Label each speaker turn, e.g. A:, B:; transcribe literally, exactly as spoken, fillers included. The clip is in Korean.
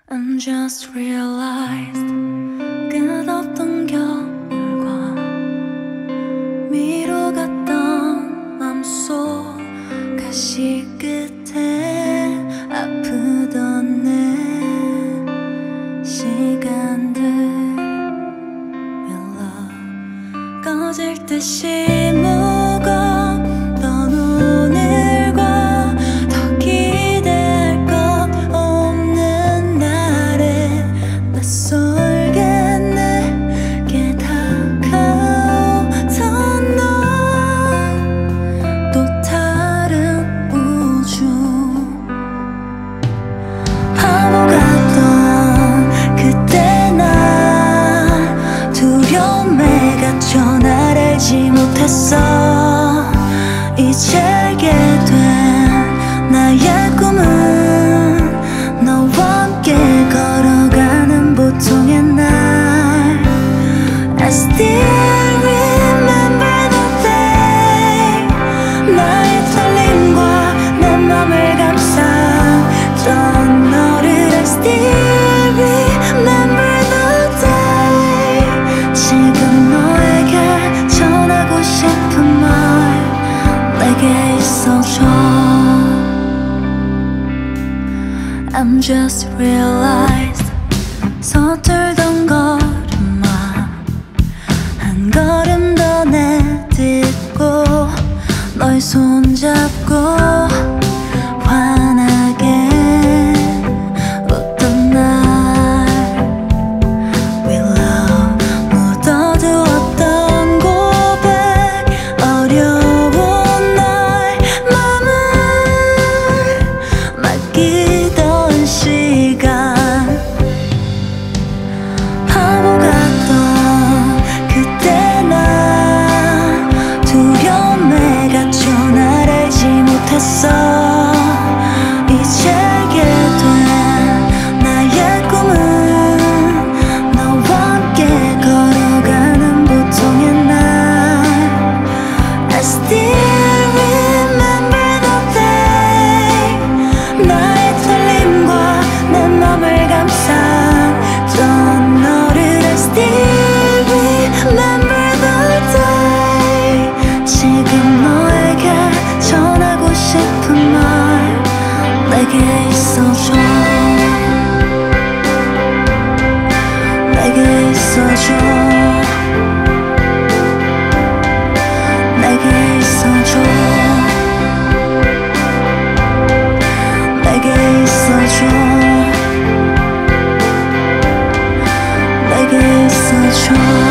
A: I'm just realized 끝없던 겨울과 미뤄갔던 맘속 가시 끝에 아프던 내 시간들 Will love 꺼질 듯이 무겁던 오늘과 더 기댈 것 없는 날에 낯설게 내게 다가오던 너 또 다른 우주 바보 같던 그때 나 두려움에 갇혀 날 알지 못했어 이제 알게 된 나의 꿈은 너와 함께 걸어가는 보통의 날 I still remember the day 나의 떨림과 내 맘을 감쌌던 너를 I still remember the day 지금 너에게 전하고 싶은 말 내게 있어줘 I'm just realized 서툴던 걸음마 한 걸음 더 내딛고 너의 손 잡고 환하게 웃던 날 We love 묻어두었던 고백 어려운 날 맘을 맡기던 시간 바보 같던 그때 나 두려움에 갇혀 날 알지 못했어 이제 알게 된 나의 꿈은 너와 함께 걸어가는 보통의 날 I still remember the day 나의 떨림과 내 맘을 감쌌던 너를 I still remember the day 지금 너에게 전하고 싶은 말 내게 있어줘 내게 있어줘 내게 있어줘 내게 있어줘 내게 있어줘